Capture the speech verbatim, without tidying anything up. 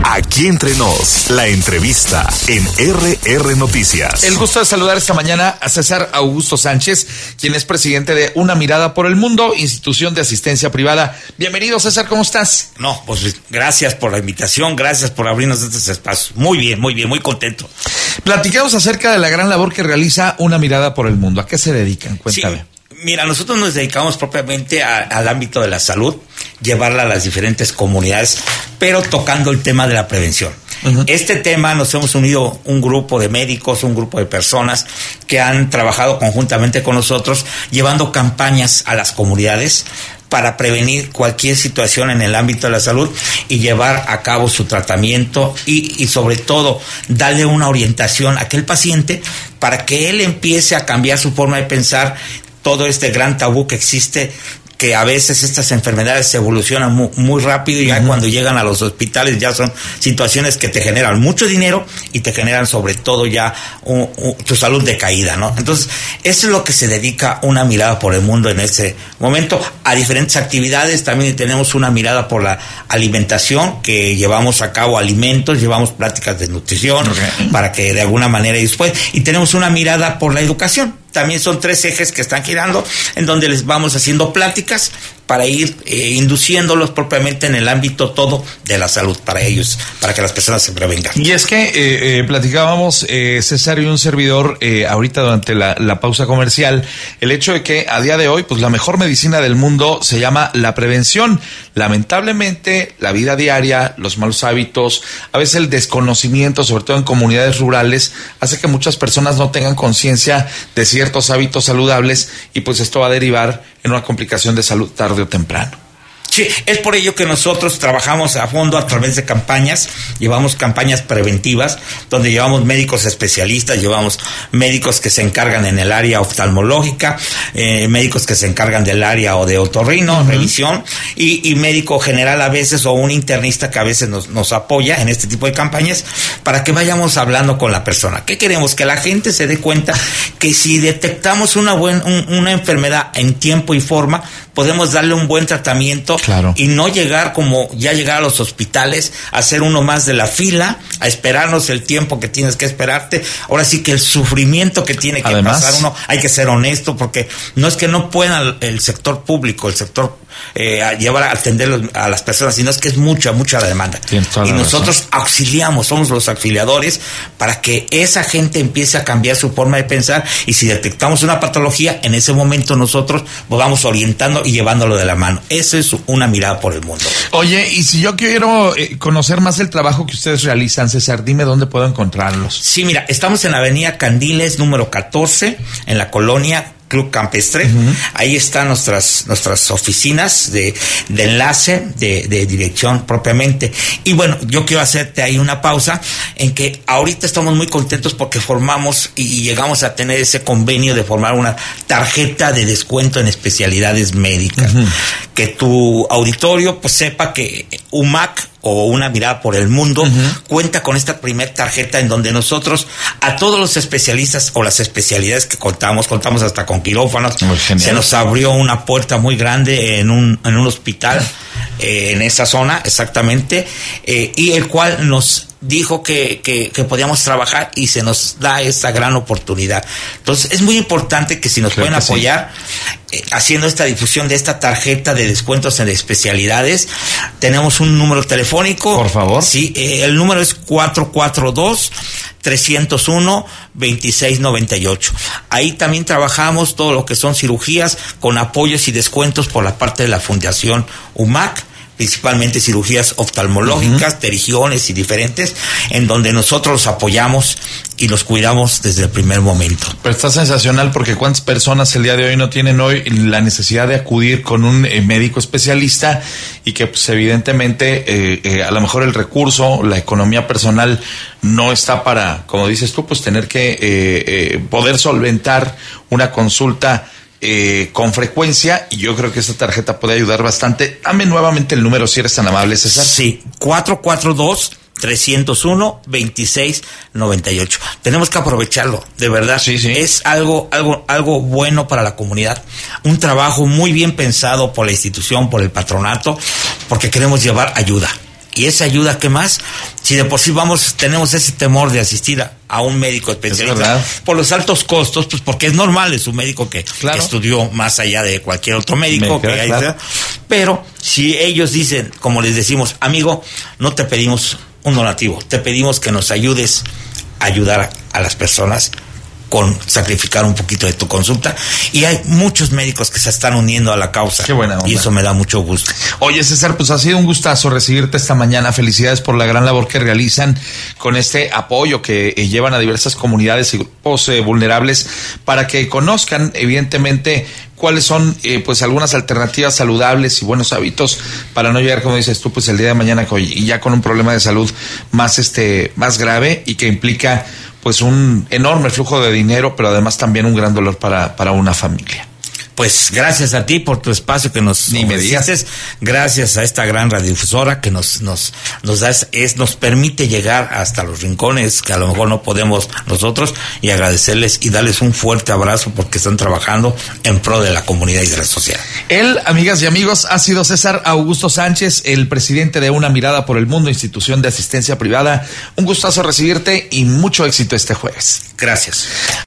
Aquí Entre Nos, la entrevista en R R Noticias. El gusto de saludar esta mañana a César Augusto Sánchez, quien es presidente de Una Mirada por el Mundo, institución de asistencia privada. Bienvenido, César, ¿cómo estás? No, pues gracias por la invitación, gracias por abrirnos estos espacios. Muy bien, muy bien, muy contento. Platicamos acerca de la gran labor que realiza Una Mirada por el Mundo. ¿A qué se dedican? Cuéntame. Sí. Mira, nosotros nos dedicamos propiamente a, al ámbito de la salud, llevarla a las diferentes comunidades, pero tocando el tema de la prevención. Uh-huh. Este tema nos hemos unido un grupo de médicos, un grupo de personas que han trabajado conjuntamente con nosotros, llevando campañas a las comunidades para prevenir cualquier situación en el ámbito de la salud y llevar a cabo su tratamiento y, y sobre todo darle una orientación a aquel paciente para que él empiece a cambiar su forma de pensar. Todo este gran tabú que existe, que a veces estas enfermedades se evolucionan muy, muy rápido y ya uh-huh. cuando llegan a los hospitales ya son situaciones que te generan mucho dinero y te generan sobre todo ya un, un, tu salud decaída, ¿no? Entonces, eso es lo que se dedica Una Mirada por el Mundo en este momento, a diferentes actividades. También tenemos una mirada por la alimentación, que llevamos a cabo alimentos, llevamos pláticas de nutrición, okay. para que de alguna manera y después, y tenemos una mirada por la educación. También son tres ejes que están girando, en donde les vamos haciendo pláticas para ir eh, induciéndolos propiamente en el ámbito todo de la salud para ellos, para que las personas se prevengan. Y es que eh, eh, platicábamos, eh, César y un servidor, eh, ahorita durante la, la pausa comercial, el hecho de que a día de hoy, pues la mejor medicina del mundo se llama la prevención. Lamentablemente, la vida diaria, los malos hábitos, a veces el desconocimiento, sobre todo en comunidades rurales, hace que muchas personas no tengan conciencia de ciertos hábitos saludables y pues esto va a derivar en una complicación de salud tarde o temprano. Sí, es por ello que nosotros trabajamos a fondo a través de campañas, llevamos campañas preventivas, donde llevamos médicos especialistas, llevamos médicos que se encargan en el área oftalmológica, eh, médicos que se encargan del área o de otorrino, uh-huh. revisión, y, y médico general a veces, o un internista que a veces nos, nos apoya en este tipo de campañas, para que vayamos hablando con la persona. ¿Qué queremos? Que la gente se dé cuenta que si detectamos una, buen, un, una enfermedad en tiempo y forma, podemos darle un buen tratamiento. Claro. Y no llegar como ya llegar a los hospitales, a hacer uno más de la fila, a esperarnos el tiempo que tienes que esperarte. Ahora sí que el sufrimiento que tiene que Además, pasar uno, hay que ser honesto, porque no es que no pueda el, el sector público, el sector eh, a llevar a atender a las personas, sino es que es mucha, mucha la demanda. Y nosotros razón. auxiliamos, somos los auxiliadores para que esa gente empiece a cambiar su forma de pensar, y si detectamos una patología, en ese momento nosotros pues vamos orientando y llevándolo de la mano. Eso es Una Mirada por el Mundo. Oye, y si yo quiero eh, conocer más del trabajo que ustedes realizan, César, dime dónde puedo encontrarlos. Sí, mira, estamos en la avenida Candiles, número catorce, en la colonia Club Campestre. Uh-huh. Ahí están nuestras nuestras oficinas de, de enlace, de, de dirección propiamente. Y bueno, yo quiero hacerte ahí una pausa en que ahorita estamos muy contentos porque formamos y, y llegamos a tener ese convenio de formar una tarjeta de descuento en especialidades médicas. Uh-huh. Que tu auditorio pues sepa que U M A C o Una Mirada por el Mundo uh-huh. cuenta con esta primer tarjeta en donde nosotros a todos los especialistas o las especialidades que contamos, contamos hasta con quirófanos, se nos abrió una puerta muy grande en un en un hospital eh, en esa zona exactamente, eh, y el cual nos dijo que, que, que podíamos trabajar y se nos da esa gran oportunidad. Entonces es muy importante que si nos Creo pueden apoyar sí. eh, haciendo esta difusión de esta tarjeta de descuentos en especialidades. Tenemos un número telefónico. Por favor. Sí, eh, el número es cuatro cuatro dos, tres cero uno, dos seis nueve ocho. Ahí también trabajamos todo lo que son cirugías con apoyos y descuentos por la parte de la Fundación U M A C, principalmente cirugías oftalmológicas, uh-huh. terigiones y diferentes, en donde nosotros los apoyamos y los cuidamos desde el primer momento. Pero está sensacional, porque cuántas personas el día de hoy no tienen hoy la necesidad de acudir con un eh, médico especialista, y que pues evidentemente eh, eh, a lo mejor el recurso, la economía personal no está para, como dices tú, pues tener que eh, eh, poder solventar una consulta Eh, con frecuencia, y yo creo que esta tarjeta puede ayudar bastante. Dame nuevamente el número, si eres tan amable, César. Sí, cuatro cuatro dos, tres cero uno, dos seis nueve ocho. Tenemos que aprovecharlo, de verdad. Sí, sí. Es algo, algo, algo bueno para la comunidad. Un trabajo muy bien pensado por la institución, por el patronato, porque queremos llevar ayuda. Y esa ayuda, ¿qué más? Si de por sí vamos, tenemos ese temor de asistir a, a un médico especialista por los altos costos, pues porque es normal, es un médico que, claro. que estudió más allá de cualquier otro médico. Me que hay, claro. Pero si ellos dicen, como les decimos, amigo, no te pedimos un donativo, te pedimos que nos ayudes a ayudar a las personas con sacrificar un poquito de tu consulta, y hay muchos médicos que se están uniendo a la causa. Qué buena onda. Y eso me da mucho gusto. Oye, César, pues ha sido un gustazo recibirte esta mañana. Felicidades por la gran labor que realizan con este apoyo que eh, llevan a diversas comunidades y grupos eh, vulnerables para que conozcan, evidentemente, cuáles son eh, pues algunas alternativas saludables y buenos hábitos para no llegar, como dices tú, pues el día de mañana y ya con un problema de salud más este más grave y que implica pues un enorme flujo de dinero, pero además también un gran dolor para, para una familia. Pues gracias a ti por tu espacio que nos Ni me digas. Gracias a esta gran radiodifusora que nos nos nos da es nos permite llegar hasta los rincones que a lo mejor no podemos nosotros, y agradecerles y darles un fuerte abrazo porque están trabajando en pro de la comunidad y de la sociedad. Él, amigas y amigos, ha sido César Augusto Sánchez, el presidente de Una Mirada por el Mundo, institución de asistencia privada. Un gustazo recibirte y mucho éxito este jueves. Gracias.